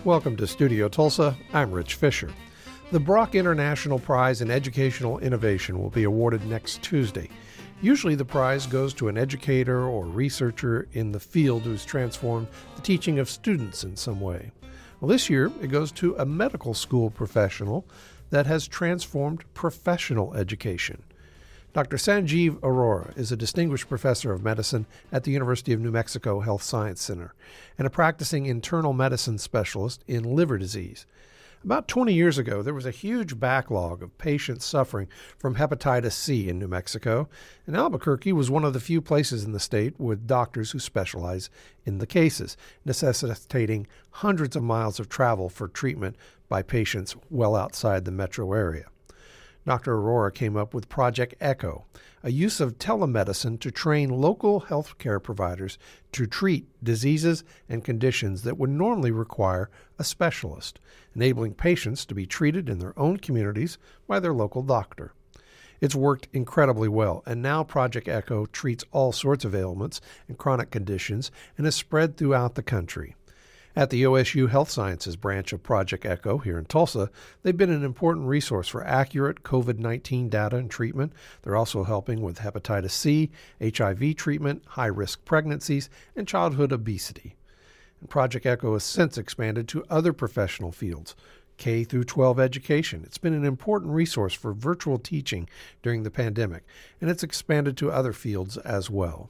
Welcome to Studio Tulsa. I'm Rich Fisher. The Brock International Prize in Educational Innovation will be awarded next Tuesday. Usually the prize goes to an educator or researcher in the field who's transformed the teaching of students in some way. Well, this year it goes to a medical school professional that has transformed professional education. Dr. Sanjeev Arora is a distinguished professor of medicine at the University of New Mexico Health Science Center and a practicing internal medicine specialist in liver disease. About 20 years ago, there was a huge backlog of patients suffering from hepatitis C in New Mexico, and Albuquerque was one of the few places in the state with doctors who specialize in the cases, necessitating hundreds of miles of travel for treatment by patients well outside the metro area. Dr. Arora came up with Project ECHO, a use of telemedicine to train local healthcare providers to treat diseases and conditions that would normally require a specialist, enabling patients to be treated in their own communities by their local doctor. It's worked incredibly well, and now Project ECHO treats all sorts of ailments and chronic conditions and is spread throughout the country. At the OSU Health Sciences branch of Project ECHO here in Tulsa, they've been an important resource for accurate COVID-19 data and treatment. They're also helping with hepatitis C, HIV treatment, high-risk pregnancies, and childhood obesity. And Project ECHO has since expanded to other professional fields, K through 12 education. It's been an important resource for virtual teaching during the pandemic, and it's expanded to other fields as well.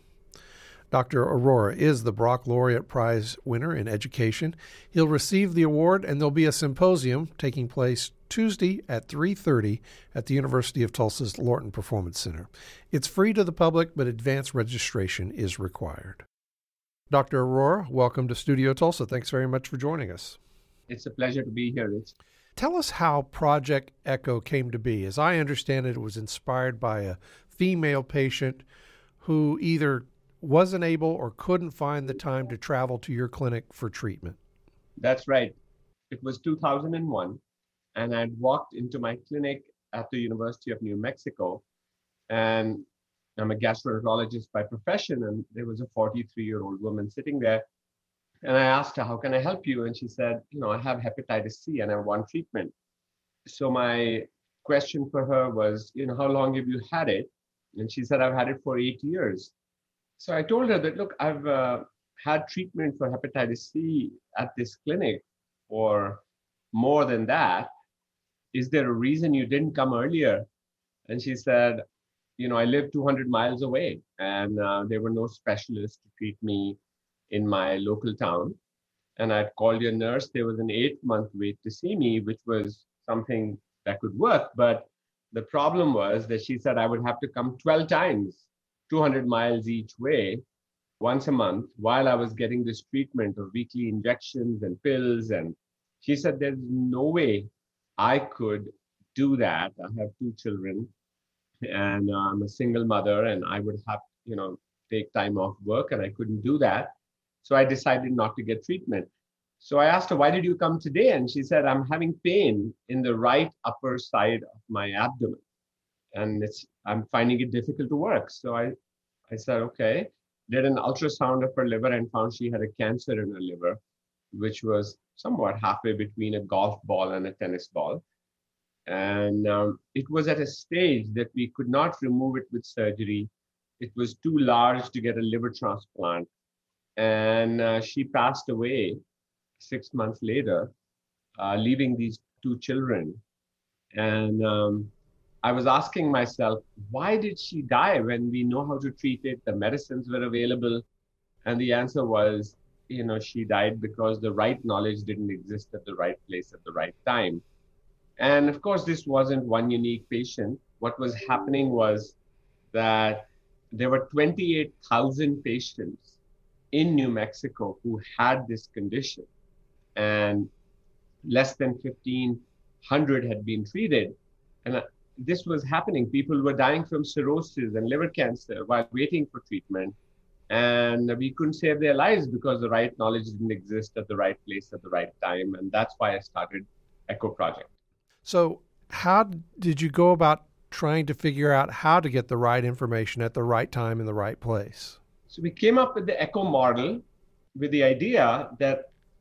Dr. Arora is the Brock Laureate Prize winner in education. He'll receive the award, and there'll be a symposium taking place Tuesday at 3:30 at the University of Tulsa's Lorton Performance Center. It's free to the public, but advanced registration is required. Dr. Arora, welcome to Studio Tulsa. Thanks very much for joining us. It's a pleasure to be here, Rich. Tell us how Project ECHO came to be. As I understand it, it was inspired by a female patient who either wasn't able or couldn't find the time to travel to your clinic for treatment. That's right. It was 2001, and I'd walked into my clinic at the University of New Mexico, and I'm a gastroenterologist by profession, and there was a 43-year-old woman sitting there, and I asked her, how can I help you? And she said, I have hepatitis C and I want treatment. So my question for her was, how long have you had it? And she said, I've had it for 8 years. So I told her that, look, I've had treatment for hepatitis C at this clinic for more than that. Is there a reason you didn't come earlier? And she said, I live 200 miles away, and there were no specialists to treat me in my local town. And I'd called your nurse. There was an 8-month wait to see me, which was something that could work. But the problem was that she said I would have to come 12 times. 200 miles each way, once a month, while I was getting this treatment of weekly injections and pills. And she said, there's no way I could do that. I have 2 children, and I'm a single mother, and I would have, take time off work, and I couldn't do that. So I decided not to get treatment. So I asked her, why did you come today? And she said, I'm having pain in the right upper side of my abdomen, and I'm finding it difficult to work. So I said, okay, did an ultrasound of her liver and found she had a cancer in her liver, which was somewhat halfway between a golf ball and a tennis ball. And it was at a stage that we could not remove it with surgery. It was too large to get a liver transplant. And she passed away 6 months later, leaving these 2 children. And I was asking myself, why did she die when we know how to treat it? The medicines were available. And the answer was, she died because the right knowledge didn't exist at the right place at the right time. And of course, this wasn't one unique patient. What was happening was that there were 28,000 patients in New Mexico who had this condition, and less than 1,500 had been treated. And this was happening. People were dying from cirrhosis and liver cancer while waiting for treatment. And we couldn't save their lives because the right knowledge didn't exist at the right place at the right time. And that's why I started ECHO Project. So how did you go about trying to figure out how to get the right information at the right time in the right place? So we came up with the ECHO model with the idea that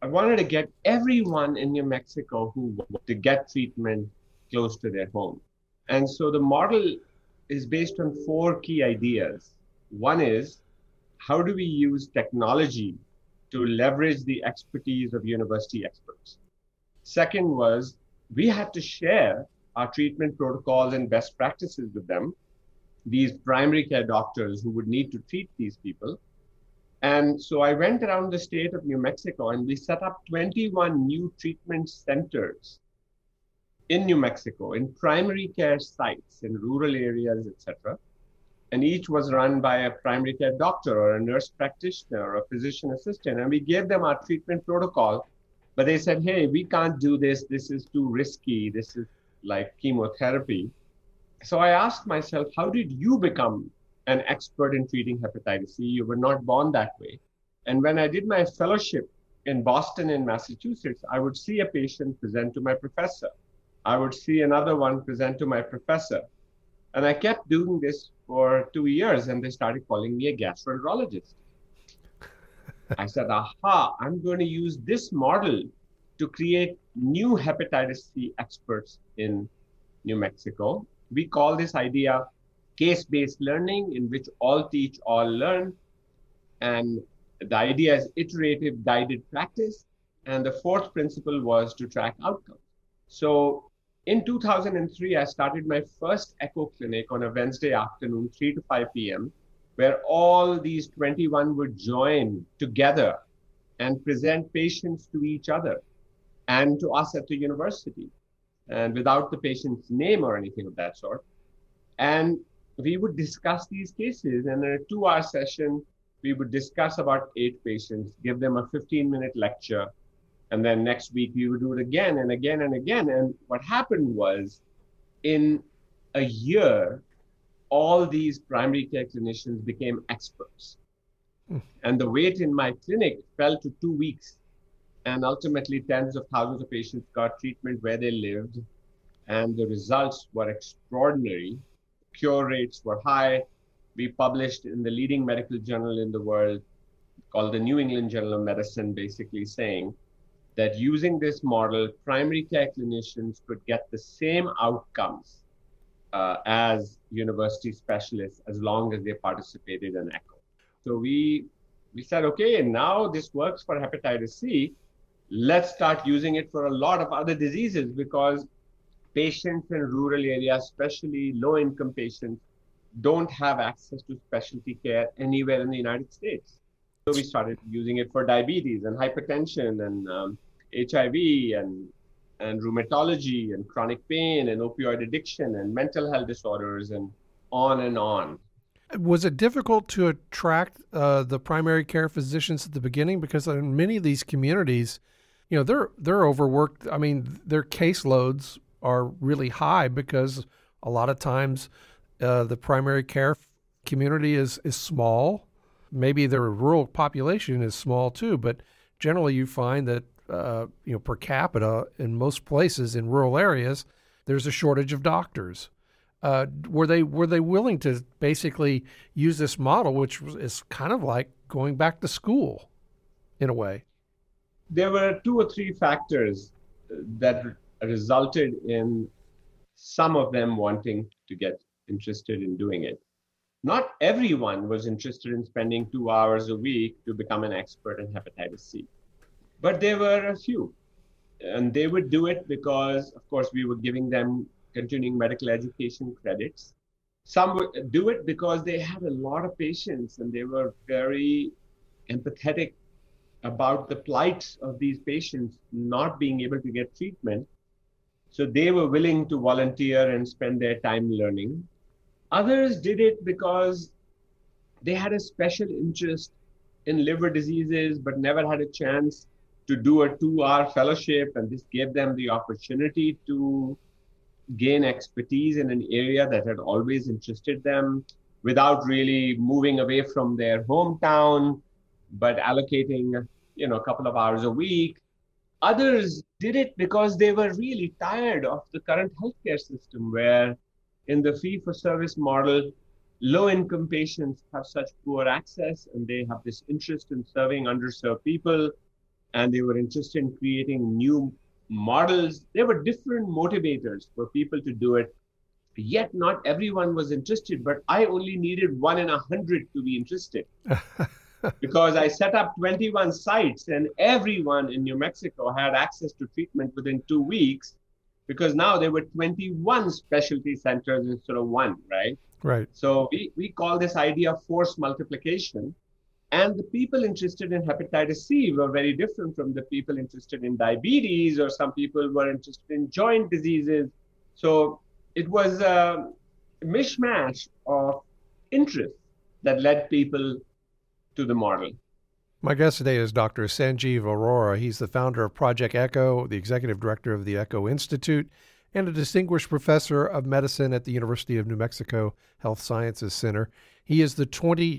I wanted to get everyone in New Mexico who wanted to get treatment close to their home. And so the model is based on four key ideas. One is, how do we use technology to leverage the expertise of university experts? Second was, we had to share our treatment protocols and best practices with them, these primary care doctors who would need to treat these people. And so I went around the state of New Mexico and we set up 21 new treatment centers in New Mexico, in primary care sites, in rural areas, etc. And each was run by a primary care doctor or a nurse practitioner or a physician assistant. And we gave them our treatment protocol, but they said, hey, we can't do this. This is too risky. This is like chemotherapy. So I asked myself, how did you become an expert in treating hepatitis C? You were not born that way. And when I did my fellowship in Boston and Massachusetts, I would see a patient present to my professor. I would see another one present to my professor. And I kept doing this for 2 years, and they started calling me a gastroenterologist. I said, aha, I'm going to use this model to create new hepatitis C experts in New Mexico. We call this idea case-based learning, in which all teach, all learn. And the idea is iterative guided practice. And the fourth principle was to track outcomes. So in 2003, I started my first echo clinic on a Wednesday afternoon, 3 to 5 p.m., where all these 21 would join together and present patients to each other and to us at the university, and without the patient's name or anything of that sort. And we would discuss these cases, and in a 2-hour session, we would discuss about 8 patients, give them a 15-minute lecture, and then next week we would do it again and again and again. And what happened was, in a year, all these primary care clinicians became experts. And the wait in my clinic fell to 2 weeks. And ultimately, tens of thousands of patients got treatment where they lived. And the results were extraordinary. Cure rates were high. We published in the leading medical journal in the world, called the New England Journal of Medicine, basically saying that using this model, primary care clinicians could get the same outcomes as university specialists, as long as they participated in ECHO. So we said, okay, and now this works for hepatitis C. Let's start using it for a lot of other diseases, because patients in rural areas, especially low-income patients, don't have access to specialty care anywhere in the United States. So we started using it for diabetes and hypertension and HIV and rheumatology and chronic pain and opioid addiction and mental health disorders and on and on. Was it difficult to attract the primary care physicians at the beginning? Because in many of these communities, you know, they're overworked. I mean, their caseloads are really high because a lot of times the primary care community is small. Maybe their rural population is small too, but generally you find that per capita in most places in rural areas, there's a shortage of doctors. Were they willing to basically use this model, which is kind of like going back to school in a way? There were 2 or 3 factors that resulted in some of them wanting to get interested in doing it. Not everyone was interested in spending 2 hours a week to become an expert in hepatitis C, but there were a few. And they would do it because, of course, we were giving them continuing medical education credits. Some would do it because they had a lot of patients and they were very empathetic about the plight of these patients not being able to get treatment. So they were willing to volunteer and spend their time learning. Others did it because they had a special interest in liver diseases, but never had a chance to do a 2-hour fellowship. And this gave them the opportunity to gain expertise in an area that had always interested them without really moving away from their hometown, but allocating, a couple of hours a week. Others did it because they were really tired of the current healthcare system, where in the fee-for-service model, low-income patients have such poor access and they have this interest in serving underserved people. and they were interested in creating new models. There were different motivators for people to do it, yet not everyone was interested. But I only needed 1 in 100 to be interested, because I set up 21 sites and everyone in New Mexico had access to treatment within 2 weeks, because now there were 21 specialty centers instead of one, right? Right. So we call this idea force multiplication. And the people interested in hepatitis C were very different from the people interested in diabetes, or some people were interested in joint diseases. So it was a mishmash of interests that led people to the model. My guest today is Dr. Sanjeev Arora. He's the founder of Project ECHO, the executive director of the ECHO Institute, and a distinguished professor of medicine at the University of New Mexico Health Sciences Center. He is the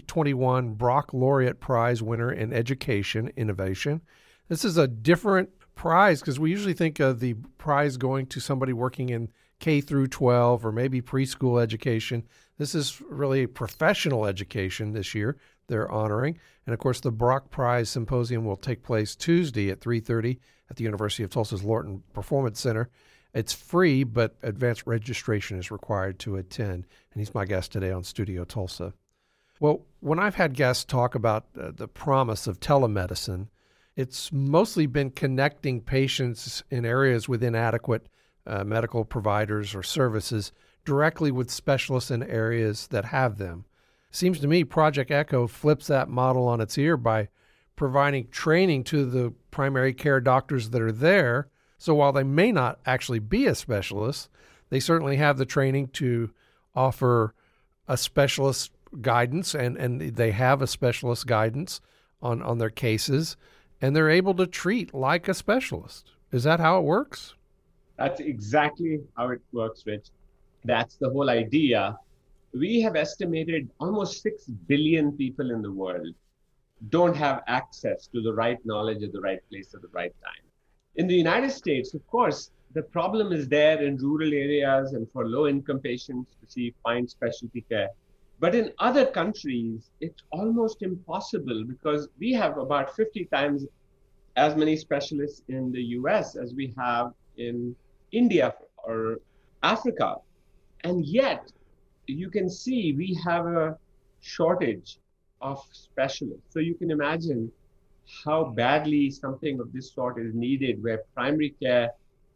2021 Brock Laureate Prize winner in Education Innovation. This is a different prize because we usually think of the prize going to somebody working in K through 12 or maybe preschool education. This is really professional education this year they're honoring. And of course, the Brock Prize Symposium will take place Tuesday at 3:30 at the University of Tulsa's Lorton Performance Center. It's free, but advanced registration is required to attend. And he's my guest today on Studio Tulsa. Well, when I've had guests talk about the promise of telemedicine, it's mostly been connecting patients in areas with inadequate medical providers or services directly with specialists in areas that have them. Seems to me Project ECHO flips that model on its ear by providing training to the primary care doctors that are there. So while they may not actually be a specialist, they certainly have the training to offer a specialist guidance, and they have a specialist guidance on their cases, and they're able to treat like a specialist. Is that how it works? That's exactly how it works, Rich. That's the whole idea. We have estimated almost 6 billion people in the world don't have access to the right knowledge at the right place at the right time. In the United States, of course, the problem is there in rural areas and for low-income patients to find specialty care. But in other countries, it's almost impossible because we have about 50 times as many specialists in the US as we have in India or Africa. And yet, you can see we have a shortage of specialists. So you can imagine how badly something of this sort is needed, where primary care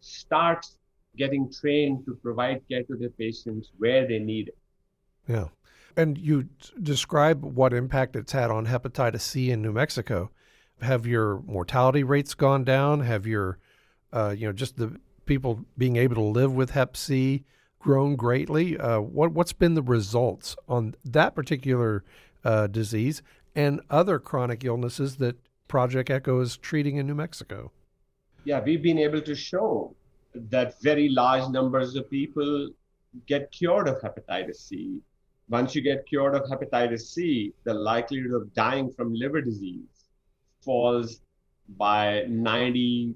starts getting trained to provide care to their patients where they need it. Yeah. And you describe what impact it's had on hepatitis C in New Mexico. Have your mortality rates gone down? Have your, just the people being able to live with Hep C grown greatly? What's been the results on that particular disease and other chronic illnesses that Project ECHO is treating in New Mexico? Yeah, we've been able to show that very large numbers of people get cured of hepatitis C. Once you get cured of hepatitis C, the likelihood of dying from liver disease falls by 90+%.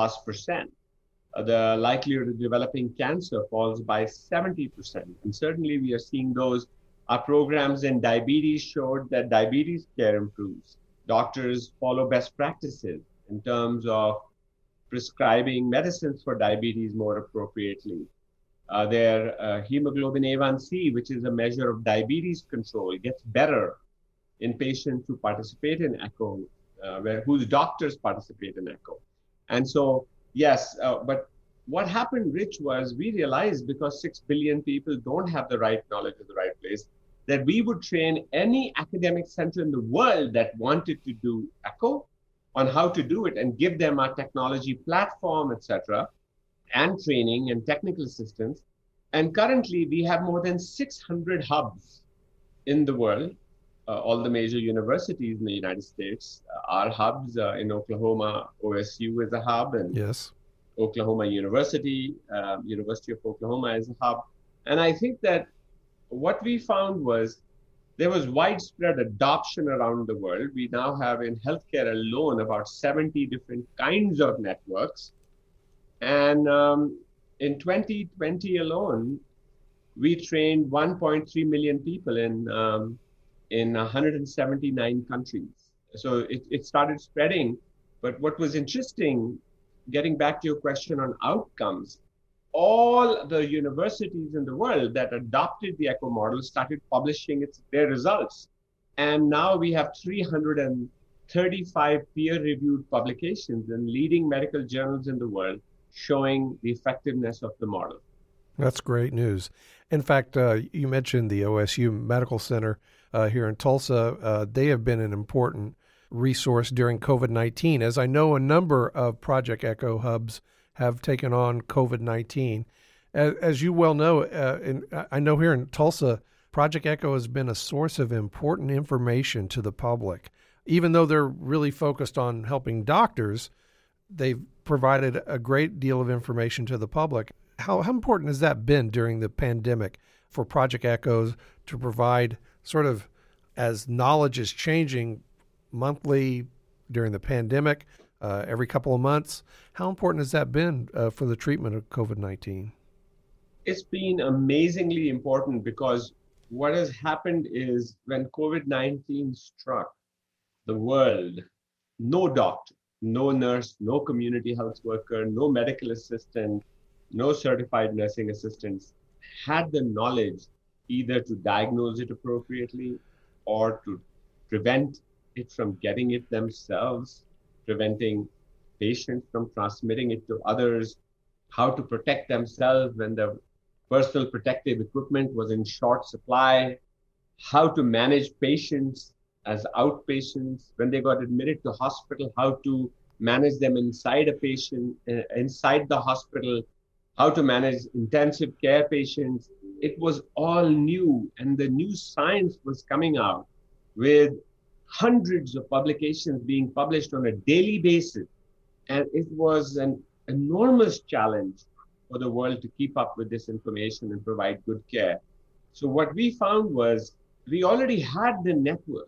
The likelihood of developing cancer falls by 70%. And certainly we are seeing those. Our programs in diabetes showed that diabetes care improves. Doctors follow best practices in terms of prescribing medicines for diabetes more appropriately. Their hemoglobin A1C, which is a measure of diabetes control, gets better in patients who participate in ECHO, whose doctors participate in ECHO. And so, yes, but what happened, Rich, was we realized because 6 billion people don't have the right knowledge at the right place, that we would train any academic center in the world that wanted to do ECHO on how to do it and give them our technology platform, etc., and training and technical assistance. And currently, we have more than 600 hubs in the world. All the major universities in the United States are hubs. In Oklahoma, OSU is a hub, and yes, Oklahoma University, University of Oklahoma is a hub. And I think that what we found was there was widespread adoption around the world. We now have in healthcare alone about 70 different kinds of networks. And in 2020 alone, we trained 1.3 million people in 179 countries. So it started spreading. But what was interesting, getting back to your question on outcomes, all the universities in the world that adopted the Echo model started publishing their results. And now we have 335 peer-reviewed publications in leading medical journals in the world showing the effectiveness of the model. That's great news. In fact, you mentioned the OSU Medical Center here in Tulsa. They have been an important resource during COVID-19, as I know a number of Project Echo hubs have taken on COVID-19. As you well know, I know here in Tulsa, Project Echo has been a source of important information to the public. Even though they're really focused on helping doctors, they've provided a great deal of information to the public. How important has that been during the pandemic for Project Echoes to provide sort of, as knowledge is changing monthly during the pandemic, every couple of months, how important has that been for the treatment of COVID-19? It's been amazingly important because what has happened is when COVID-19 struck the world, no doctor, no nurse, no community health worker, no medical assistant, no certified nursing assistants had the knowledge either to diagnose it appropriately or to prevent it from getting it themselves, preventing patients from transmitting it to others, how to protect themselves when the personal protective equipment was in short supply, how to manage patients as outpatients when they got admitted to hospital, how to manage them inside a patient, inside the hospital, how to manage intensive care patients. It was all new, and the new science was coming out with hundreds of publications being published on a daily basis. And it was an enormous challenge for the world to keep up with this information and provide good care. So what we found was we already had the network.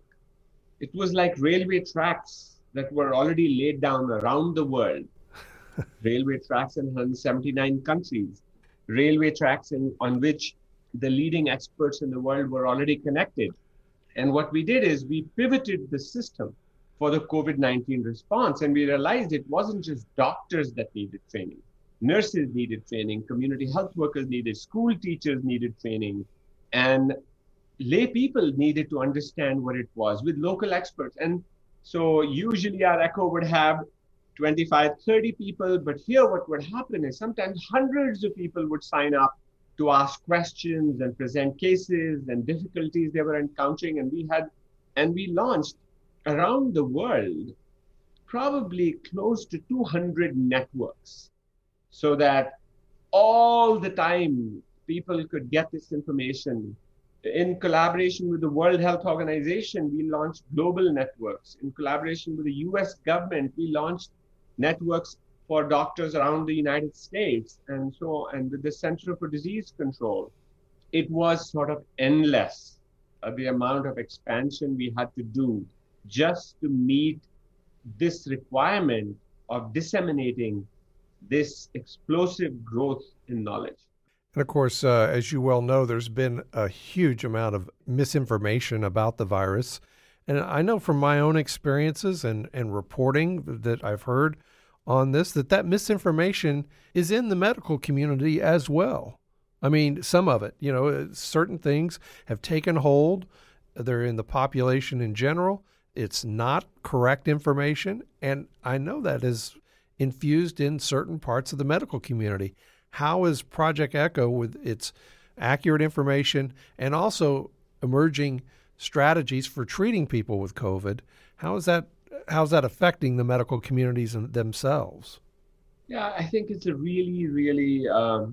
It was like railway tracks that were already laid down around the world. Railway tracks in 179 countries, railway tracks on which the leading experts in the world were already connected. And what we did is we pivoted the system for the COVID-19 response. And we realized it wasn't just doctors that needed training. Nurses needed training, community health workers needed, school teachers needed training, and lay people needed to understand what it was with local experts. And so usually our Echo would have 25, 30 people, but here what would happen is sometimes hundreds of people would sign up to ask questions and present cases and difficulties they were encountering. And we launched around the world probably close to 200 networks so that all the time people could get this information. In collaboration with the World Health Organization, we launched global networks. In collaboration with the US government, we launched networks for doctors around the United States, and with the Center for Disease Control. It was sort of endless, the amount of expansion we had to do just to meet this requirement of disseminating this explosive growth in knowledge. And of course, as you well know, there's been a huge amount of misinformation about the virus. And I know from my own experiences and reporting that I've heard on this, that misinformation is in the medical community as well. I mean, some of it, certain things have taken hold. They're in the population in general. It's not correct information. And I know that is infused in certain parts of the medical community. How is Project Echo, with its accurate information and also emerging strategies for treating people with COVID, how's that affecting the medical communities themselves? Yeah, I think it's a really, really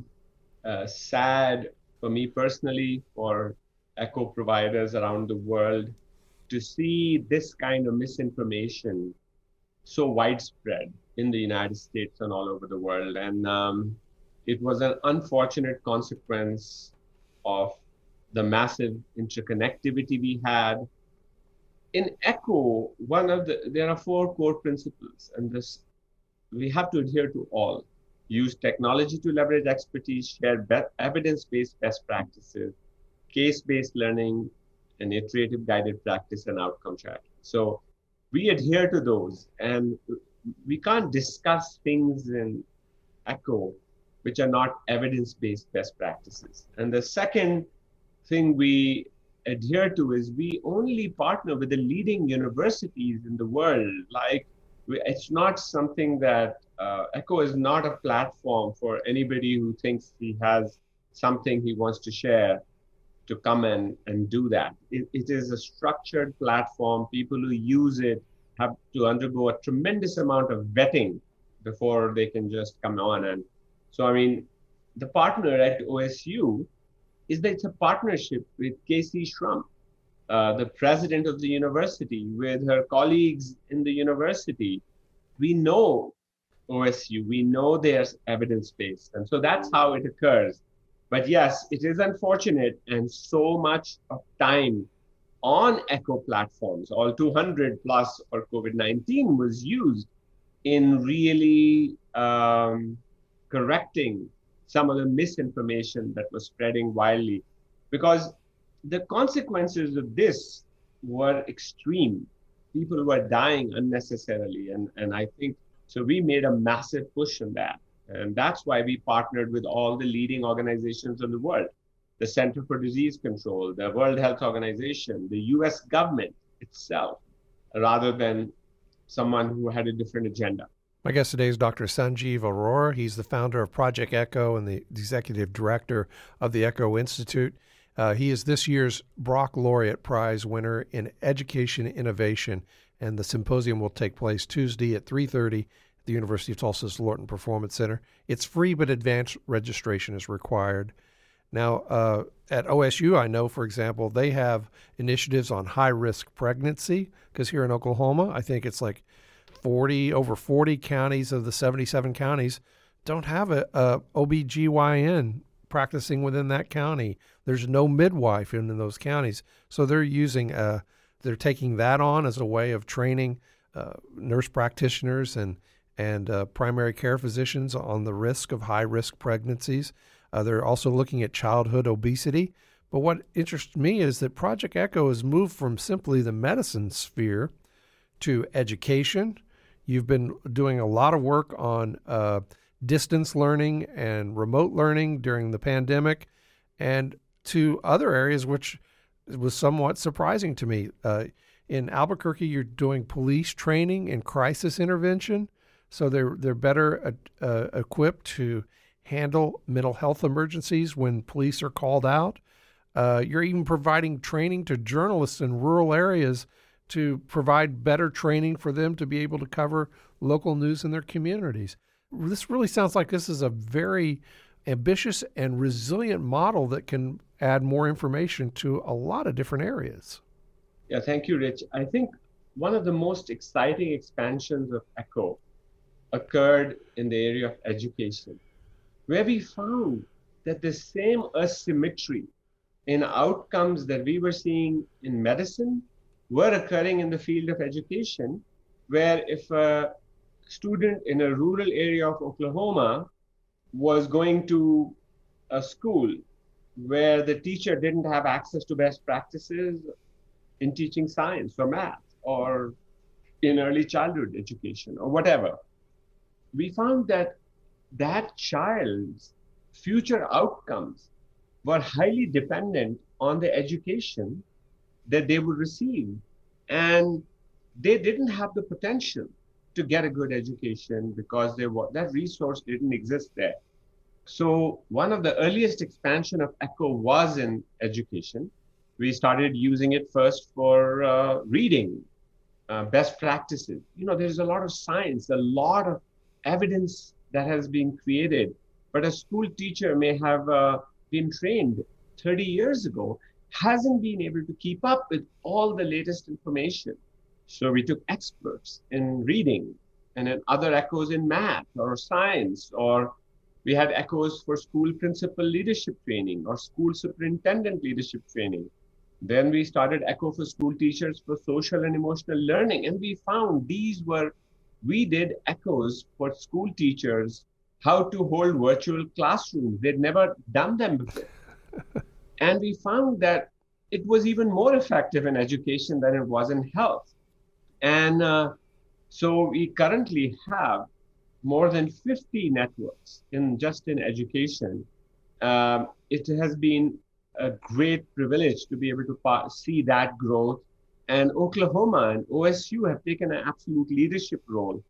sad for me personally, for Echo providers around the world, to see this kind of misinformation so widespread in the United States and all over the world. And it was an unfortunate consequence of the massive interconnectivity we had. In Echo, there are 4 core principles, and we have to adhere to all. Use technology to leverage expertise, share evidence-based best practices, case-based learning, and iterative guided practice and outcome tracking. So we adhere to those. And we can't discuss things in Echo which are not evidence-based best practices. And the second thing we adhere to is we only partner with the leading universities in the world. Like, it's not something that Echo is not a platform for anybody who thinks he has something he wants to share to come and do that. It is a structured platform. People who use it have to undergo a tremendous amount of vetting before they can just come on. And so, I mean, the partner at OSU is that it's a partnership with Casey Shrum, the president of the university, with her colleagues in the university. We know OSU, we know there's evidence-based. And so that's how it occurs. But yes, it is unfortunate, and so much of time on Echo platforms, all 200 plus for COVID-19 was used in really correcting some of the misinformation that was spreading wildly, because the consequences of this were extreme. People were dying unnecessarily. And I think, so we made a massive push on that. And that's why we partnered with all the leading organizations in the world, the Center for Disease Control, the World Health Organization, the US government itself, rather than someone who had a different agenda. My guest today is Dr. Sanjeev Arora. He's the founder of Project Echo and the executive director of the Echo Institute. He is this year's Brock Laureate Prize winner in Education Innovation, and the symposium will take place Tuesday at 3:30 at the University of Tulsa's Lorton Performance Center. It's free, but advanced registration is required. Now, at OSU, I know, for example, they have initiatives on high-risk pregnancy, because here in Oklahoma, I think it's like over 40 counties of the 77 counties don't have a OBGYN practicing within that county. There's no midwife in those counties. So they're they're taking that on as a way of training nurse practitioners and primary care physicians on the risk of high-risk pregnancies. They're also looking at childhood obesity. But what interests me is that Project Echo has moved from simply the medicine sphere to education. You've been doing a lot of work on distance learning and remote learning during the pandemic, and to other areas, which was somewhat surprising to me. In Albuquerque, you're doing police training and crisis intervention, so they're better equipped to handle mental health emergencies when police are called out. You're even providing training to journalists in rural areas to provide better training for them to be able to cover local news in their communities. This really sounds like this is a very ambitious and resilient model that can add more information to a lot of different areas. Yeah, thank you, Rich. I think one of the most exciting expansions of ECHO occurred in the area of education, where we found that the same asymmetry in outcomes that we were seeing in medicine were occurring in the field of education, where if a student in a rural area of Oklahoma was going to a school where the teacher didn't have access to best practices in teaching science or math or in early childhood education or whatever, we found that that child's future outcomes were highly dependent on the education that they would receive. And they didn't have the potential to get a good education because that resource didn't exist there. So one of the earliest expansion of ECHO was in education. We started using it first for reading, best practices. There's a lot of science, a lot of evidence that has been created, but a school teacher may have been trained 30 years ago, hasn't been able to keep up with all the latest information. So we took experts in reading and then other echoes in math or science, or we had echoes for school principal leadership training or school superintendent leadership training. Then we started ECHO for school teachers for social and emotional learning. And we found we did echoes for school teachers, how to hold virtual classrooms. They'd never done them before. And we found that it was even more effective in education than it was in health. And So we currently have more than 50 networks in education. It has been a great privilege to be able to see that growth. And Oklahoma and OSU have taken an absolute leadership role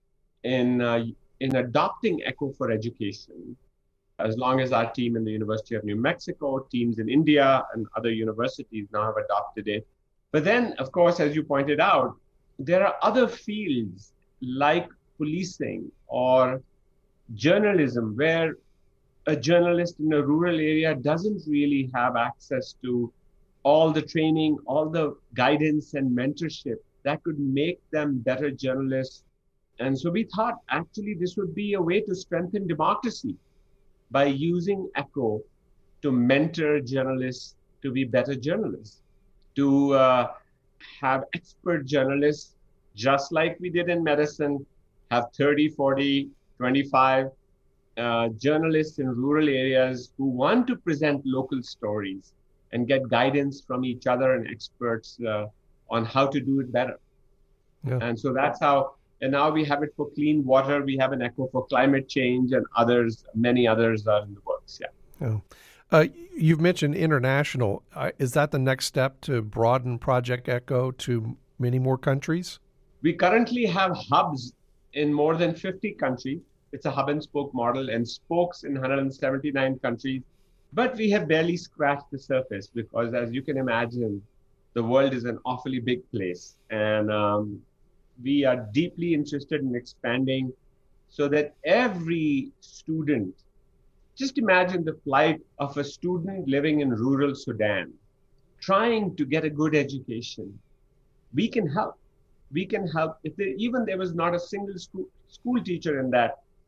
in adopting ECHO for education. As long as our team in the University of New Mexico, teams in India and other universities now have adopted it. But then, of course, as you pointed out, there are other fields like policing or journalism where a journalist in a rural area doesn't really have access to all the training, all the guidance and mentorship that could make them better journalists. And so we thought actually this would be a way to strengthen democracy by using ECHO to mentor journalists to be better journalists, to have expert journalists, just like we did in medicine, have 30, 40, 25 journalists in rural areas who want to present local stories and get guidance from each other and experts on how to do it better. Yeah. And so that's how, and now we have it for clean water. We have an ECHO for climate change and others, many others are in the works. Yeah. Oh. You've mentioned international. Is that the next step to broaden Project ECHO to many more countries? We currently have hubs in more than 50 countries. It's a hub and spoke model and spokes in 179 countries. But we have barely scratched the surface because, as you can imagine, the world is an awfully big place. And we are deeply interested in expanding so that every student, just imagine the plight of a student living in rural Sudan, trying to get a good education. We can help. We can help. If there was not a single school teacher in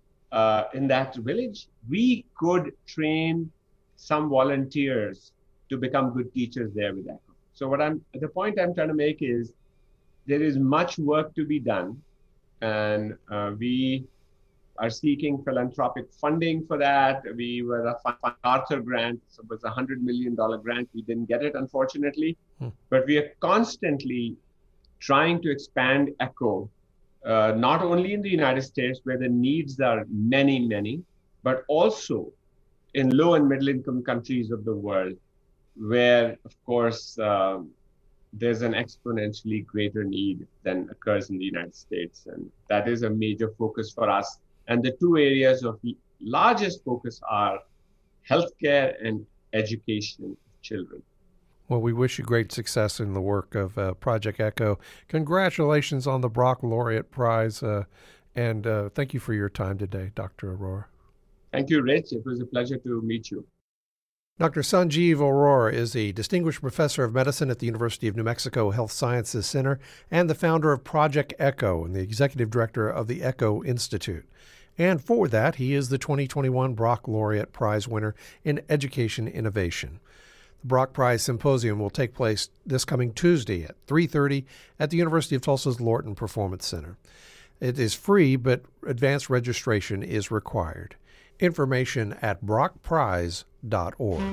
that village, we could train some volunteers to become good teachers there with ECHO. So the point I'm trying to make is there is much work to be done, and we are seeking philanthropic funding for that. We were a Arthur grant, so it was a $100 million grant. We didn't get it, unfortunately, but we are constantly trying to expand ECHO, not only in the United States where the needs are many, many, but also in low and middle income countries of the world, where, of course, there's an exponentially greater need than occurs in the United States. And that is a major focus for us. And the two areas of largest focus are healthcare and education of children. Well, we wish you great success in the work of Project ECHO. Congratulations on the Brock Laureate Prize, and thank you for your time today, Dr. Arora. Thank you, Rich. It was a pleasure to meet you. Dr. Sanjeev Arora is a distinguished professor of medicine at the University of New Mexico Health Sciences Center and the founder of Project ECHO and the executive director of the ECHO Institute. And for that, he is the 2021 Brock Laureate Prize winner in Education Innovation. The Brock Prize Symposium will take place this coming Tuesday at 3:30 at the University of Tulsa's Lorton Performance Center. It is free, but advanced registration is required. Information at brockprize.org.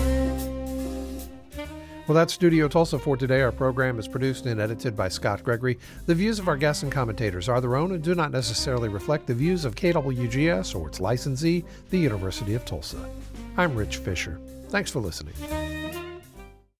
Well, that's Studio Tulsa for today. Our program is produced and edited by Scott Gregory. The views of our guests and commentators are their own and do not necessarily reflect the views of KWGS or its licensee, the University of Tulsa. I'm Rich Fisher. Thanks for listening.